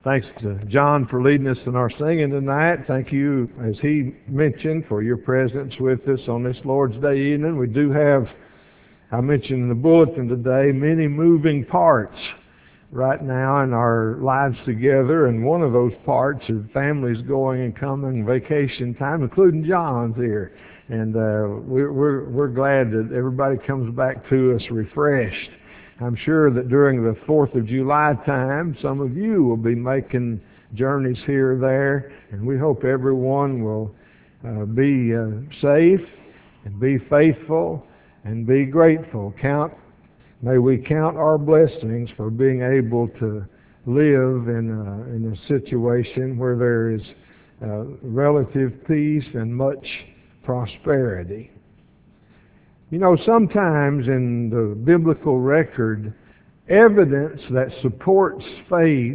Thanks to John for leading us in our singing tonight. Thank you, as he mentioned, for your presence with us on this Lord's Day evening. We do have, I mentioned in the bulletin today, many moving parts right now in our lives together, and one of those parts is families going and coming, vacation time, including John's here. And we're glad that everybody comes back to us refreshed. I'm sure that during the 4th of July time, some of you will be making journeys here or there, and we hope everyone will be safe and be faithful and be grateful. May we count our blessings for being able to live in a situation where there is relative peace and much prosperity. You know, sometimes in the biblical record, evidence that supports faith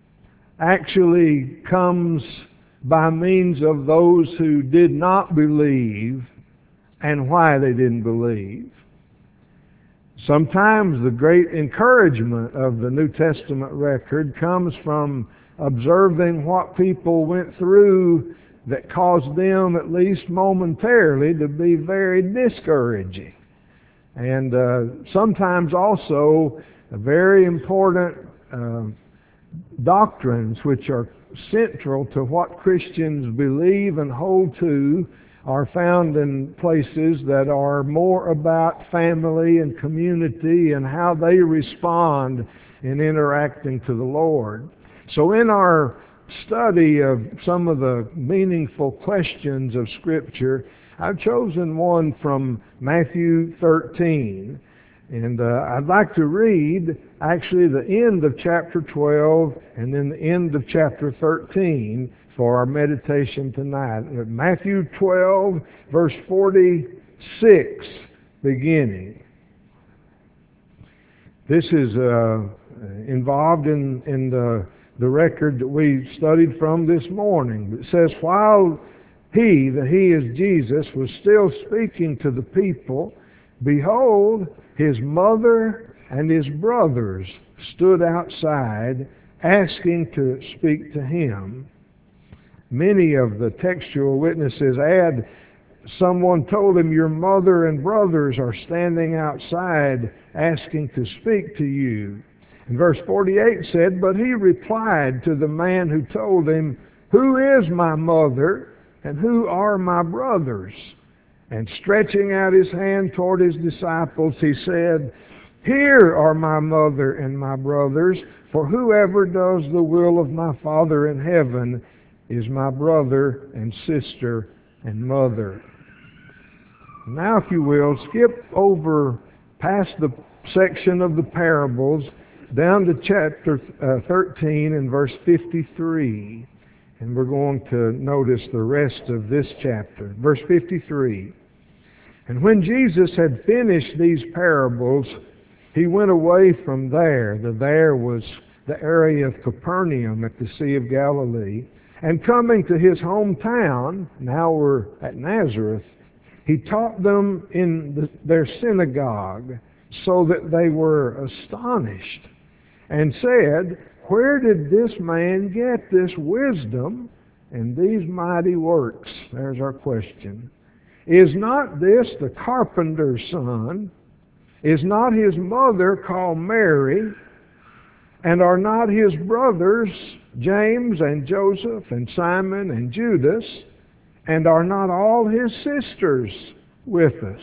actually comes by means of those who did not believe and why they didn't believe. Sometimes the great encouragement of the New Testament record comes from observing what people went through that caused them, at least momentarily, to be very discouraging. And sometimes also very important doctrines which are central to what Christians believe and hold to are found in places that are more about family and community and how they respond in interacting to the Lord. So in our study of some of the meaningful questions of Scripture, I've chosen one from Matthew 13. And I'd like to read actually the end of chapter 12 and then the end of chapter 13 for our meditation tonight. Matthew 12, verse 46, beginning. This is involved in the record that we studied from this morning. It says, while he, that he is Jesus, was still speaking to the people, behold, his mother and his brothers stood outside, asking to speak to him. Many of the textual witnesses add, someone told him, your mother and brothers are standing outside asking to speak to you. And verse 48 said, but he replied to the man who told him, who is my mother and who are my brothers? And stretching out his hand toward his disciples, he said, here are my mother and my brothers, for whoever does the will of my Father in heaven is my brother and sister and mother. Now, if you will, skip over past the section of the parables down to chapter 13 and verse 53. And we're going to notice the rest of this chapter. Verse 53. And when Jesus had finished these parables, he went away from there. The there was the area of Capernaum at the Sea of Galilee. And coming to his hometown, now we're at Nazareth, he taught them in their synagogue, so that they were astonished, and said, where did this man get this wisdom and these mighty works? There's our question. Is not this the carpenter's son? Is not his mother called Mary? And are not his brothers James and Joseph and Simon and Judas? And are not all his sisters with us?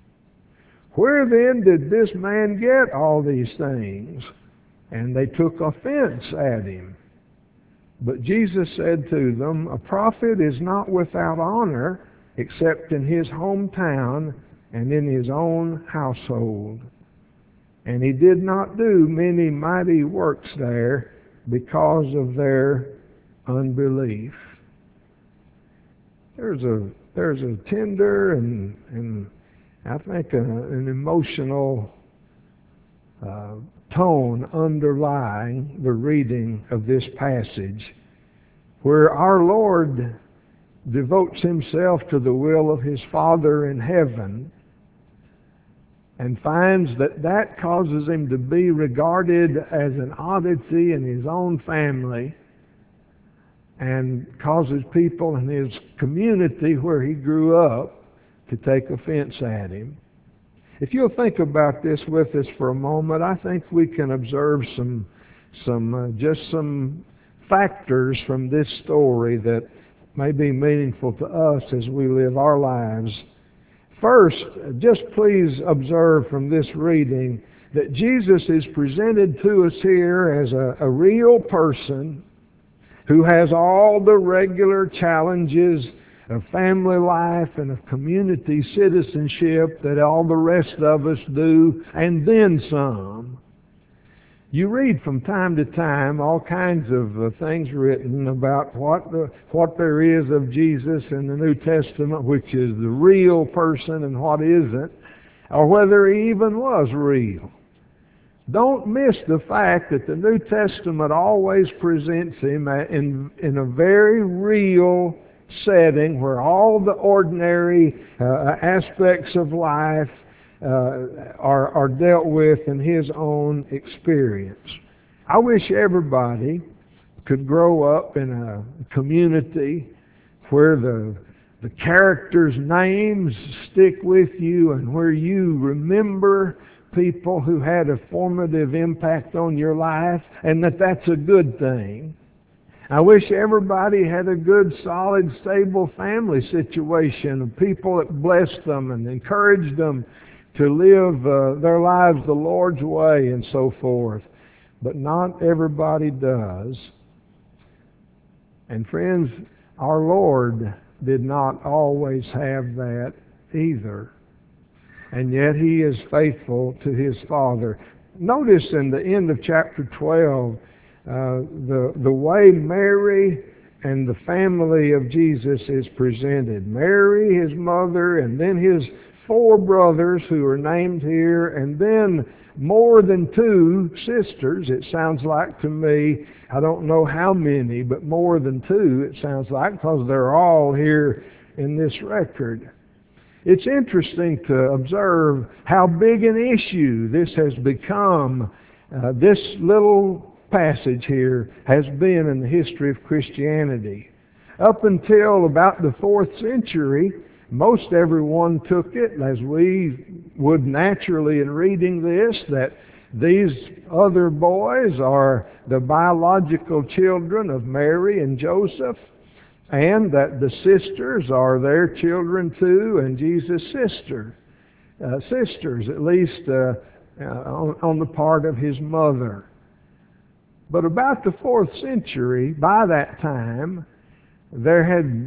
Where then did this man get all these things? And they took offense at him. But Jesus said to them, a prophet is not without honor except in his hometown and in his own household. And he did not do many mighty works there because of their unbelief. There's a tender and I think an emotional tone underlying the reading of this passage, where our Lord devotes himself to the will of his Father in heaven and finds that that causes him to be regarded as an oddity in his own family, and causes people in his community where he grew up to take offense at him. If you'll think about this with us for a moment, I think we can observe some factors from this story that may be meaningful to us as we live our lives. First, just please observe from this reading that Jesus is presented to us here as a real person who has all the regular challenges of family life and of community citizenship that all the rest of us do, and then some. You read from time to time all kinds of things written about what there is of Jesus in the New Testament, which is the real person, and what isn't, or whether he even was real. Don't miss the fact that the New Testament always presents him in a very real setting where all the ordinary aspects of life are dealt with in his own experience. I wish everybody could grow up in a community where the characters' names stick with you and where you remember people who had a formative impact on your life, and that's a good thing. I wish everybody had a good, solid, stable family situation of people that blessed them and encouraged them to live their lives the Lord's way and so forth. But not everybody does. And friends, our Lord did not always have that either. And yet he is faithful to his Father. Notice in the end of chapter 12, the way Mary and the family of Jesus is presented. Mary, his mother, and then his 4 brothers who are named here, and then more than 2 sisters, it sounds like to me. I don't know how many, but more than 2 it sounds like, because they're all here in this record. It's interesting to observe how big an issue this has become. This little passage here has been in the history of Christianity. Up until about the 4th century, most everyone took it, as we would naturally in reading this, that these other boys are the biological children of Mary and Joseph, and that the sisters are their children too, and Jesus' sisters, at least on the part of his mother. But about the 4th century, by that time, there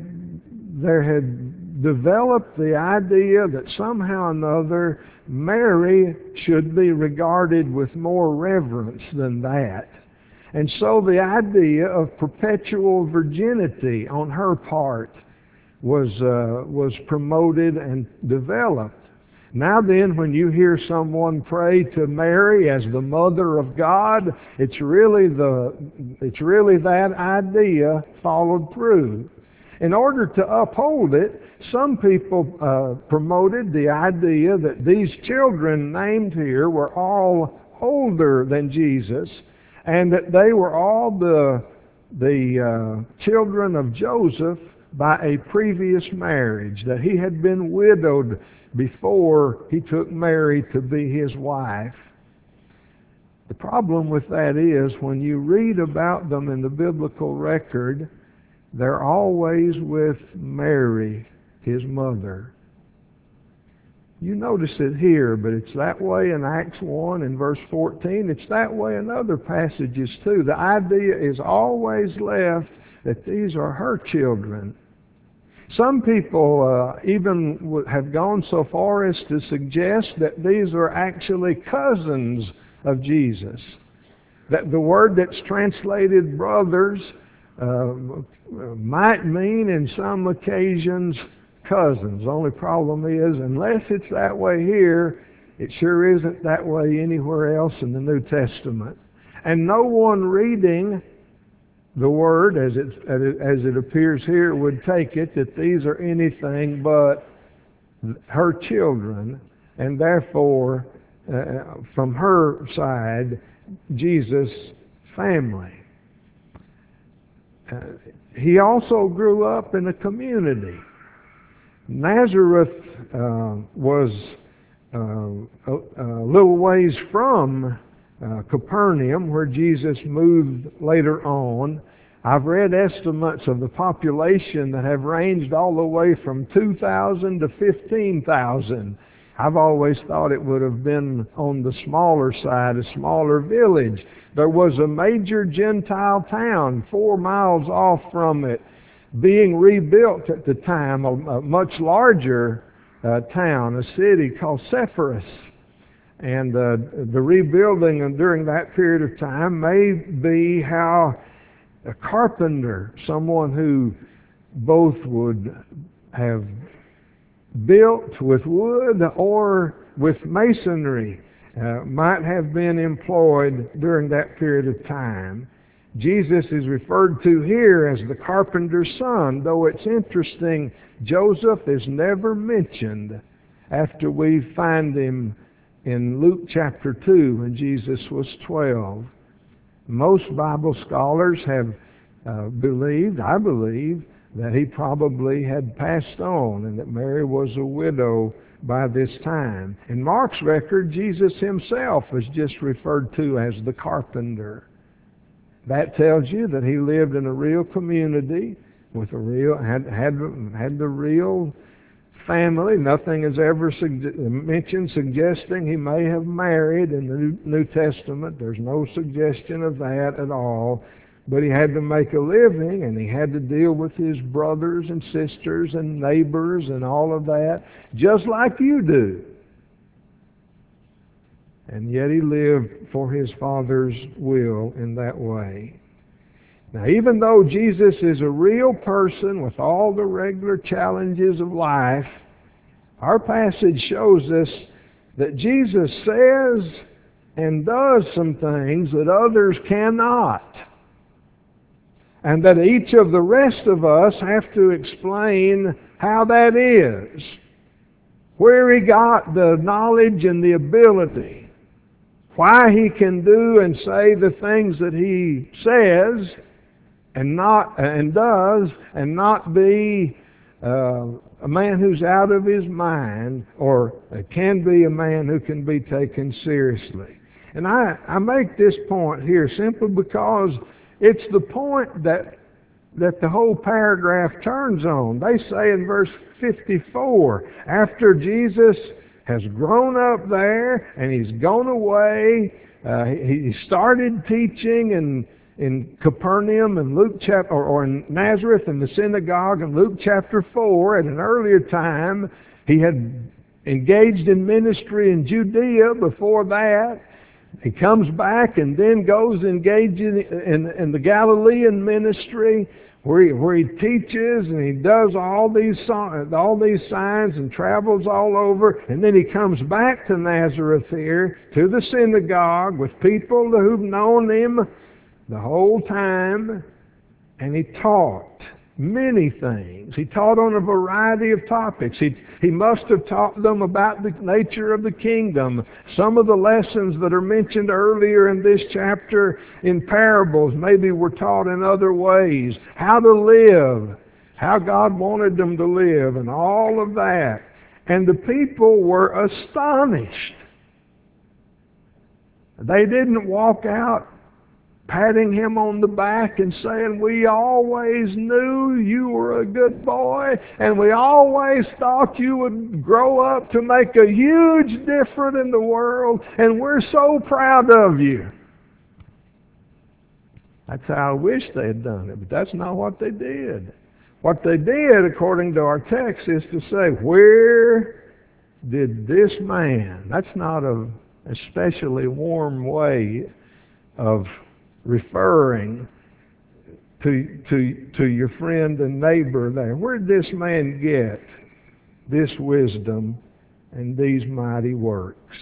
had developed the idea that somehow or another Mary should be regarded with more reverence than that. And so the idea of perpetual virginity on her part was promoted and developed. Now then, when you hear someone pray to Mary as the Mother of God, it's really that idea followed through. In order to uphold it, some people promoted the idea that these children named here were all older than Jesus, and that they were all the children of Joseph by a previous marriage, that he had been widowed before he took Mary to be his wife. The problem with that is, when you read about them in the biblical record, they're always with Mary, his mother. You notice it here, but it's that way in Acts 1 and verse 14. It's that way in other passages too. The idea is always left that these are her children. Some people even have gone so far as to suggest that these are actually cousins of Jesus. That the word that's translated brothers might mean in some occasions cousins. The only problem is, unless it's that way here, it sure isn't that way anywhere else in the New Testament. And no one reading the word as it appears here would take it that these are anything but her children, and therefore from her side, Jesus' family. he also grew up in a community. Nazareth was a little ways from Capernaum, where Jesus moved later on. I've read estimates of the population that have ranged all the way from 2,000 to 15,000. I've always thought it would have been on the smaller side, a smaller village. There was a major Gentile town 4 miles off from it, being rebuilt at the time, a much larger town, a city called Sepphoris. And the rebuilding during that period of time may be how a carpenter, someone who both would have built with wood or with masonry, might have been employed during that period of time. Jesus is referred to here as the carpenter's son, though it's interesting, Joseph is never mentioned after we find him in Luke chapter 2 when Jesus was 12. Most Bible scholars have believed, I believe, that he probably had passed on and that Mary was a widow by this time. In Mark's record, Jesus himself is just referred to as the carpenter. That tells you that he lived in a real community with a real had the real family. Nothing is ever mentioned suggesting he may have married in the New Testament. There's no suggestion of that at all. But he had to make a living, and he had to deal with his brothers and sisters and neighbors and all of that, just like you do. And yet he lived for his Father's will in that way. Now, even though Jesus is a real person with all the regular challenges of life, our passage shows us that Jesus says and does some things that others cannot. And that each of the rest of us have to explain how that is, where he got the knowledge and the ability, why he can do and say the things that he says and does, and not be a man who's out of his mind, or can be a man who can be taken seriously. And I make this point here simply because it's the point that the whole paragraph turns on. They say in verse 54, after Jesus has grown up there and he's gone away, he started teaching in Capernaum and Luke chapter, or in Nazareth in the synagogue in Luke chapter 4. At an earlier time, he had engaged in ministry in Judea before that. He comes back and then goes engaging in the Galilean ministry where he teaches and he does all these signs and travels all over. And then he comes back to Nazareth here, to the synagogue with people who've known him the whole time. And he taught many things. He taught on a variety of topics. He must have taught them about the nature of the kingdom. Some of the lessons that are mentioned earlier in this chapter in parables maybe were taught in other ways. How to live, how God wanted them to live, and all of that. And the people were astonished. They didn't walk out patting him on the back and saying, we always knew you were a good boy, and we always thought you would grow up to make a huge difference in the world, and we're so proud of you. That's how I wish they had done it, but that's not what they did. What they did, according to our text, is to say, where did this man? That's not an especially warm way of referring to your friend and neighbor there. Where did this man get this wisdom and these mighty works?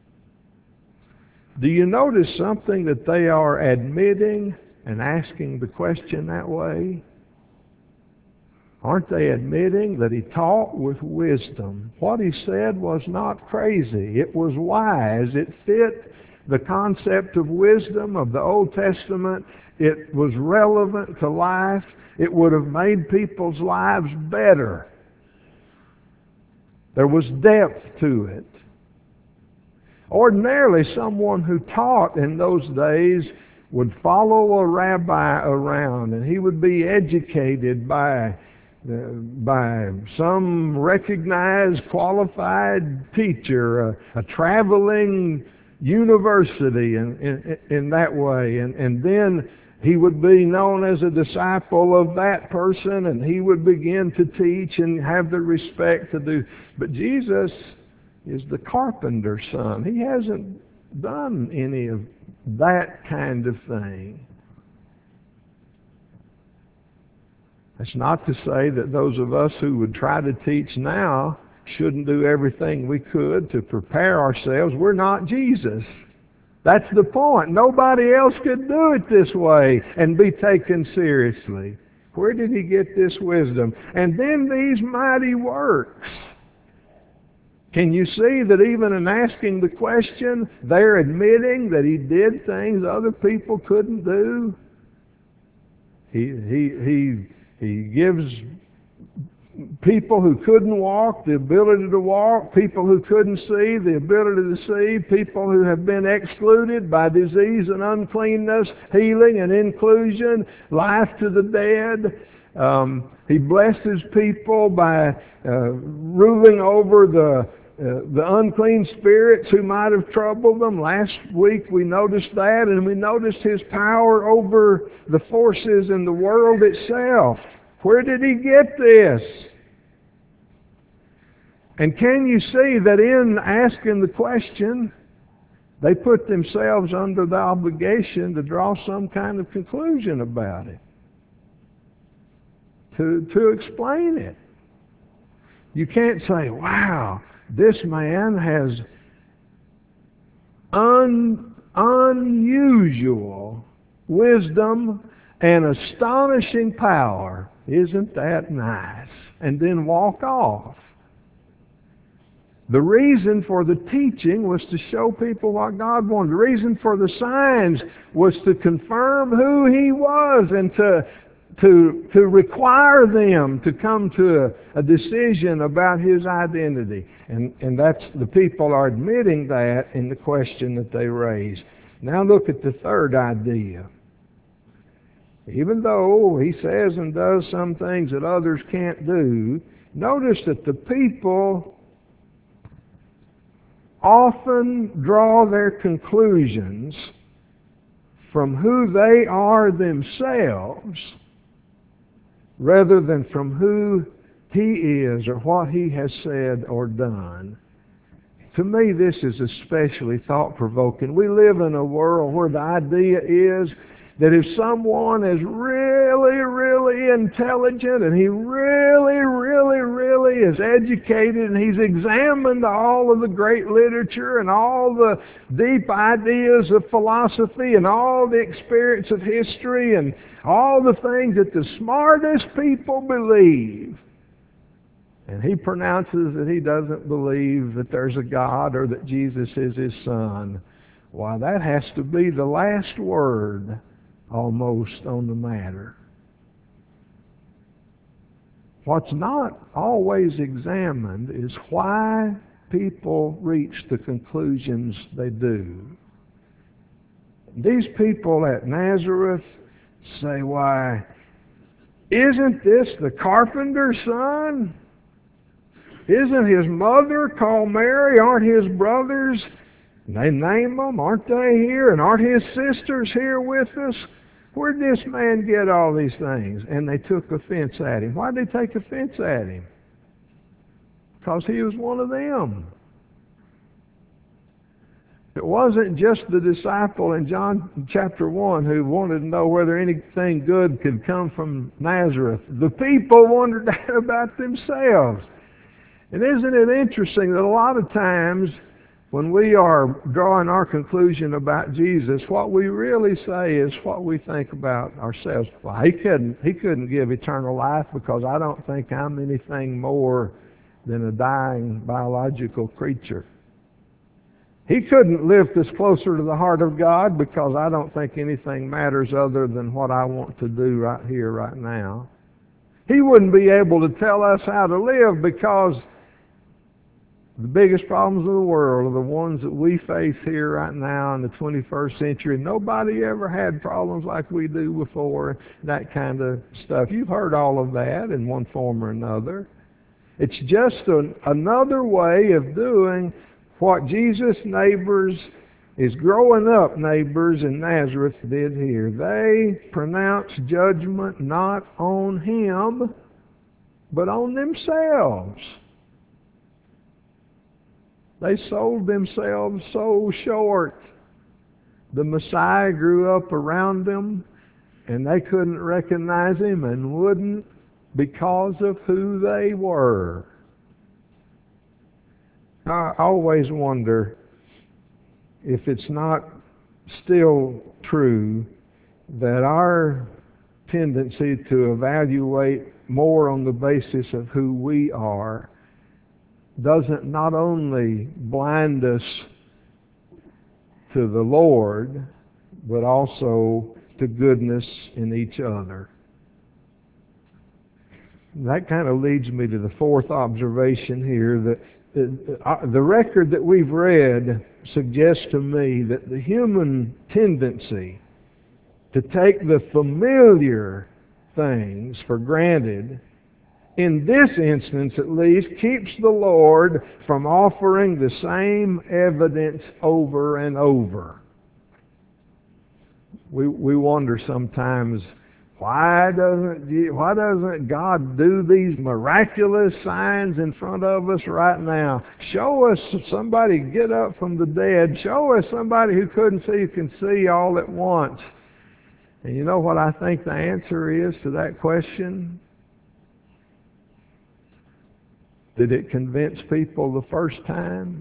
Do you notice something that they are admitting and asking the question that way? Aren't they admitting that he taught with wisdom? What he said was not crazy. It was wise. It fit the concept of wisdom of the Old Testament. It was relevant to life. It would have made people's lives better. There was depth to it. Ordinarily, someone who taught in those days would follow a rabbi around, and he would be educated by some recognized, qualified teacher, a traveling university in that way. And then he would be known as a disciple of that person, and he would begin to teach and have the respect to do. But Jesus is the carpenter's son. He hasn't done any of that kind of thing. That's not to say that those of us who would try to teach now shouldn't do everything we could to prepare ourselves. We're not Jesus. That's the point. Nobody else could do it this way and be taken seriously. Where did he get this wisdom? And then these mighty works. Can you see that even in asking the question, they're admitting that he did things other people couldn't do? He gives people who couldn't walk the ability to walk, people who couldn't see the ability to see, people who have been excluded by disease and uncleanness, healing and inclusion, life to the dead. He blesses people by ruling over the unclean spirits who might have troubled them. Last week we noticed that, and we noticed his power over the forces in the world itself. Where did he get this? And can you see that in asking the question, they put themselves under the obligation to draw some kind of conclusion about it, to explain it. You can't say, wow, this man has unusual wisdom and astonishing power. Isn't that nice? And then walk off. The reason for the teaching was to show people what God wanted. The reason for the signs was to confirm who he was and to require them to come to a decision about his identity. And that's, the people are admitting that in the question that they raise. Now look at the third idea. Even though he says and does some things that others can't do, notice that the people often draw their conclusions from who they are themselves rather than from who he is or what he has said or done. To me, this is especially thought-provoking. We live in a world where the idea is that if someone is really, really intelligent and he really, really, really is educated and he's examined all of the great literature and all the deep ideas of philosophy and all the experience of history and all the things that the smartest people believe, and he pronounces that he doesn't believe that there's a God or that Jesus is his son, why, that has to be the last word almost on the matter. What's not always examined is why people reach the conclusions they do. These people at Nazareth say, why, isn't this the carpenter's son? Isn't his mother called Mary? Aren't his brothers? And they name them. Aren't they here? And aren't his sisters here with us? Where did this man get all these things? And they took offense at him. Why did they take offense at him? Because he was one of them. It wasn't just the disciple in John chapter 1 who wanted to know whether anything good could come from Nazareth. The people wondered that about themselves. And isn't it interesting that a lot of times when we are drawing our conclusion about Jesus, what we really say is what we think about ourselves. Well, he couldn't give eternal life because I don't think I'm anything more than a dying biological creature. He couldn't lift us closer to the heart of God because I don't think anything matters other than what I want to do right here, right now. He wouldn't be able to tell us how to live because the biggest problems of the world are the ones that we face here right now in the 21st century. Nobody ever had problems like we do before, that kind of stuff. You've heard all of that in one form or another. It's just another way of doing what Jesus' neighbors, his growing up neighbors in Nazareth, did here. They pronounced judgment not on him, but on themselves. They sold themselves so short. The Messiah grew up around them, and they couldn't recognize him and wouldn't because of who they were. I always wonder if it's not still true that our tendency to evaluate more on the basis of who we are doesn't not only blind us to the Lord, but also to goodness in each other. That kind of leads me to the fourth observation here, that the record that we've read suggests to me that the human tendency to take the familiar things for granted, in this instance at least, keeps the Lord from offering the same evidence over and over. We wonder sometimes, why doesn't God do these miraculous signs in front of us right now? Show us somebody get up from the dead. Show us somebody who couldn't see can see all at once. And you know what I think the answer is to that question? Did it convince people the first time?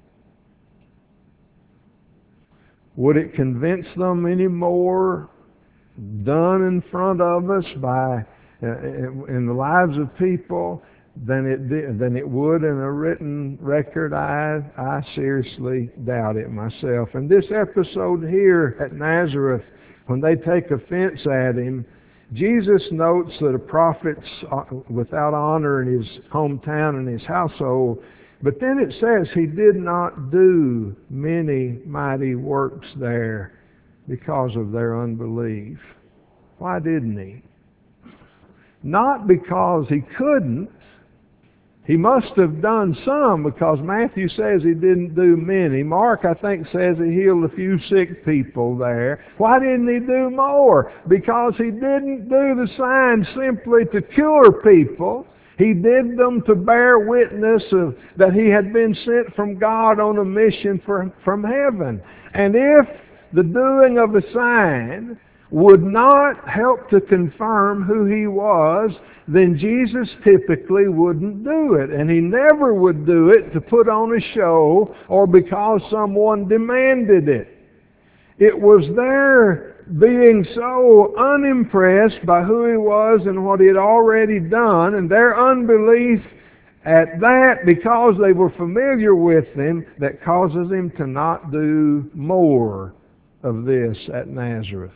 Would it convince them any more done in front of us by in the lives of people than it would in a written record? I seriously doubt it myself. And this episode here at Nazareth, when they take offense at him, Jesus notes that a prophet's without honor in his hometown and his household, but then it says he did not do many mighty works there because of their unbelief. Why didn't he? Not because he couldn't. He must have done some, because Matthew says he didn't do many. Mark, I think, says he healed a few sick people there. Why didn't he do more? Because he didn't do the signs simply to cure people. He did them to bear witness of that he had been sent from God on a mission from heaven. And if the doing of a sign would not help to confirm who he was, then Jesus typically wouldn't do it. And he never would do it to put on a show or because someone demanded it. It was their being so unimpressed by who he was and what he had already done, and their unbelief at that, because they were familiar with him, that causes him to not do more of this at Nazareth.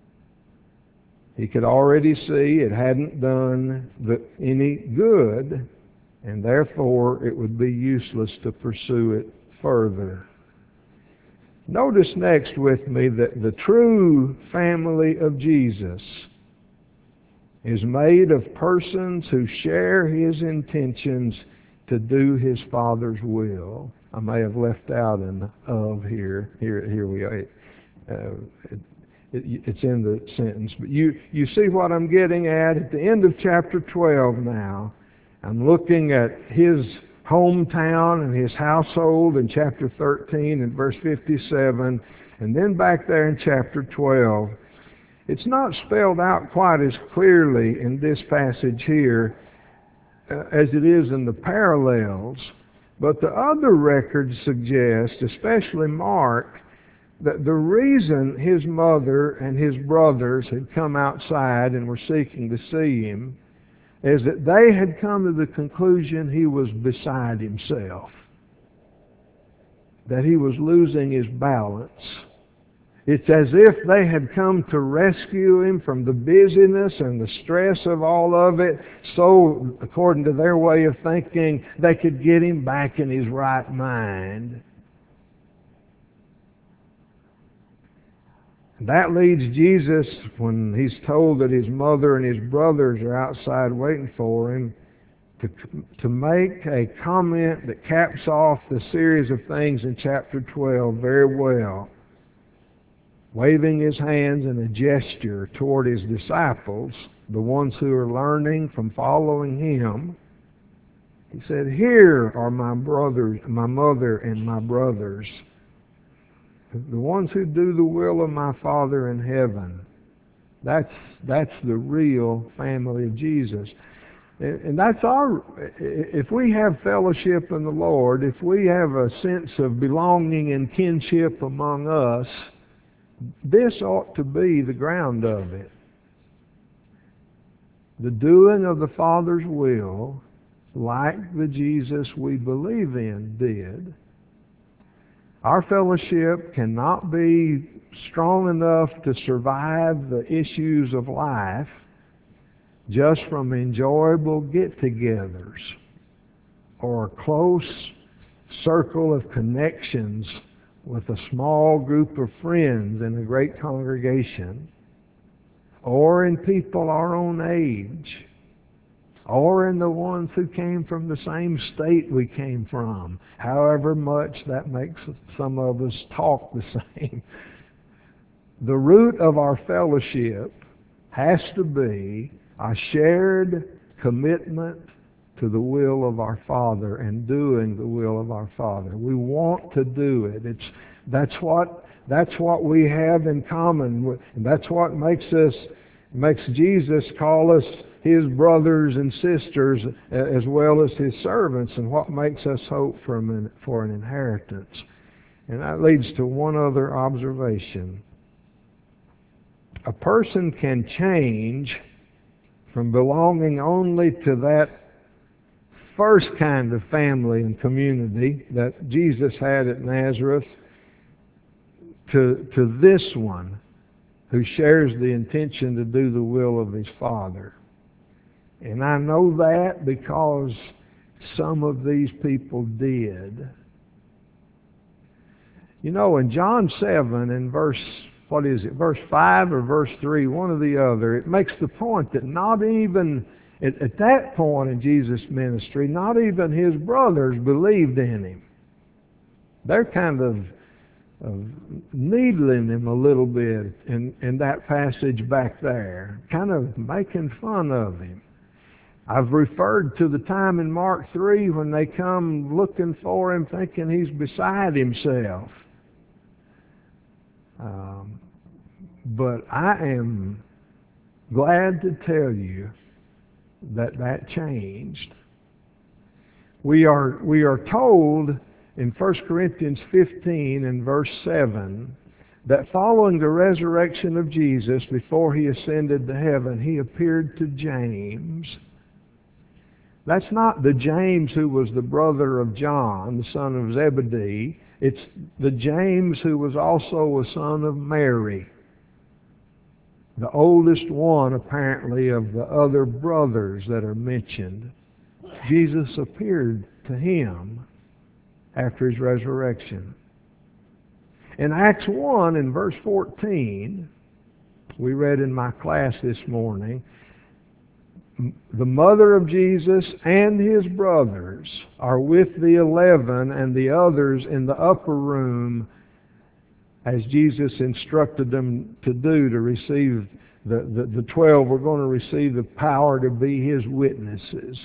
He could already see it hadn't done any good, and therefore it would be useless to pursue it further. Notice next with me that the true family of Jesus is made of persons who share his intentions to do his Father's will. I may have left out an of here. Here we are. It's in the sentence. But you see what I'm getting at the end of chapter 12 now. I'm looking at his hometown and his household in chapter 13 and verse 57, and then back there in chapter 12. It's not spelled out quite as clearly in this passage here as it is in the parallels, but the other records suggest, especially Mark, that the reason his mother and his brothers had come outside and were seeking to see him is that they had come to the conclusion he was beside himself. that he was losing his balance. It's as if they had come to rescue him from the busyness and the stress of all of it, so, according to their way of thinking, they could get him back in his right mind. That leads Jesus, when he's told that his mother and his brothers are outside waiting for him, to make a comment that caps off the series of things in chapter 12 very well. Waving his hands in a gesture toward his disciples, the ones who are learning from following him, he said, "Here are my brothers, my mother and my brothers, the ones who do the will of my Father in heaven." That's the real family of Jesus. And that's if we have fellowship in the Lord, if we have a sense of belonging and kinship among us, this ought to be the ground of it. The doing of the Father's will, like the Jesus we believe in did. Our fellowship cannot be strong enough to survive the issues of life just from enjoyable get-togethers or a close circle of connections with a small group of friends in a great congregation, or in people our own age, or in the ones who came from the same state we came from, however much that makes some of us talk the same. The root of our fellowship has to be a shared commitment to the will of our Father and doing the will of our Father. We want to do it. That's what we have in common. And that's what makes Jesus call us his brothers and sisters as well as his servants, and what makes us hope for an inheritance. And that leads to one other observation. A person can change from belonging only to that first kind of family and community that Jesus had at Nazareth to this one who shares the intention to do the will of his Father. And I know that because some of these people did. You know, in John 7, in verse 5 or verse 3, one or the other, it makes the point that not even, at that point in Jesus' ministry, not even his brothers believed in him. They're kind of needling him a little bit in that passage back there, kind of making fun of him. I've referred to the time in Mark 3 when they come looking for him thinking he's beside himself. But I am glad to tell you that changed. We are told in 1 Corinthians 15 and verse 7 that following the resurrection of Jesus before he ascended to heaven, he appeared to James. That's not the James who was the brother of John, the son of Zebedee. It's the James who was also a son of Mary, the oldest one, apparently, of the other brothers that are mentioned. Jesus appeared to him after his resurrection. In Acts 1, in verse 14, we read in my class this morning, the mother of Jesus and his brothers are with the 11 and the others in the upper room as Jesus instructed them to do to receive, the 12 were going to receive the power to be his witnesses.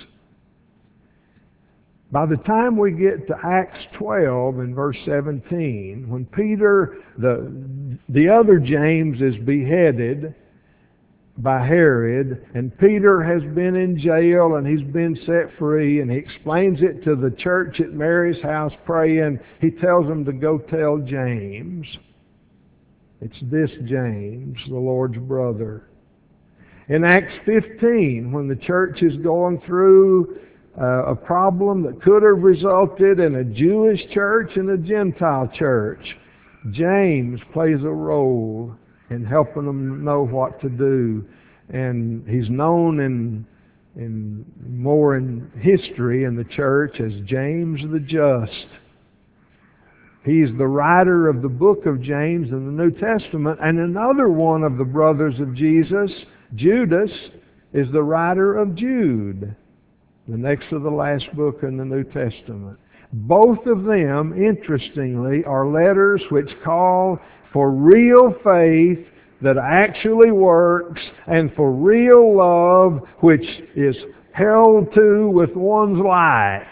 By the time we get to Acts 12 in verse 17, when Peter, the other James, is beheaded by Herod, and Peter has been in jail and he's been set free, and he explains it to the church at Mary's house praying, he tells them to go tell James. It's this James, the Lord's brother. In Acts 15, when the church is going through a problem that could have resulted in a Jewish church and a Gentile church. James plays a role in helping them know what to do. And he's known more in history in the church as James the Just. He's the writer of the book of James in the New Testament, and another one of the brothers of Jesus, Judas, is the writer of Jude, the next to the last book in the New Testament. Both of them, interestingly, are letters which call for real faith that actually works, and for real love which is held to with one's life.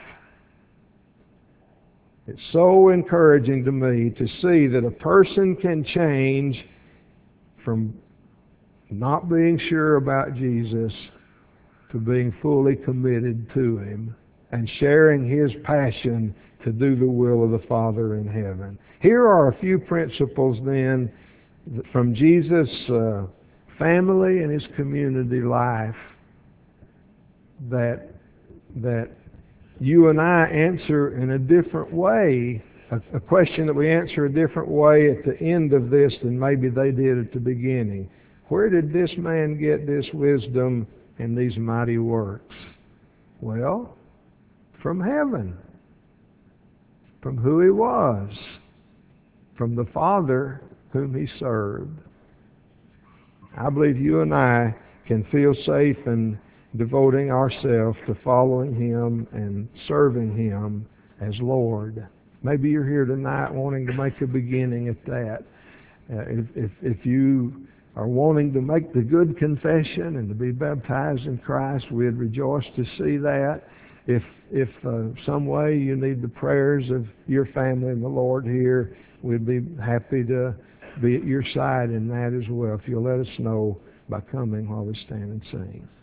It's so encouraging to me to see that a person can change from not being sure about Jesus to being fully committed to Him and sharing His passion to do the will of the Father in heaven. Here are a few principles then from Jesus' family and His community life that you and I answer in a different way, a question that we answer a different way at the end of this than maybe they did at the beginning. Where did this man get this wisdom and these mighty works? Well, from heaven, from who He was, from the Father whom He served. I believe you and I can feel safe in devoting ourselves to following Him and serving Him as Lord. Maybe you're here tonight wanting to make a beginning at that. If you are wanting to make the good confession and to be baptized in Christ, we'd rejoice to see that. If some way you need the prayers of your family and the Lord here, we'd be happy to be at your side in that as well. If you'll let us know by coming while we stand and sing.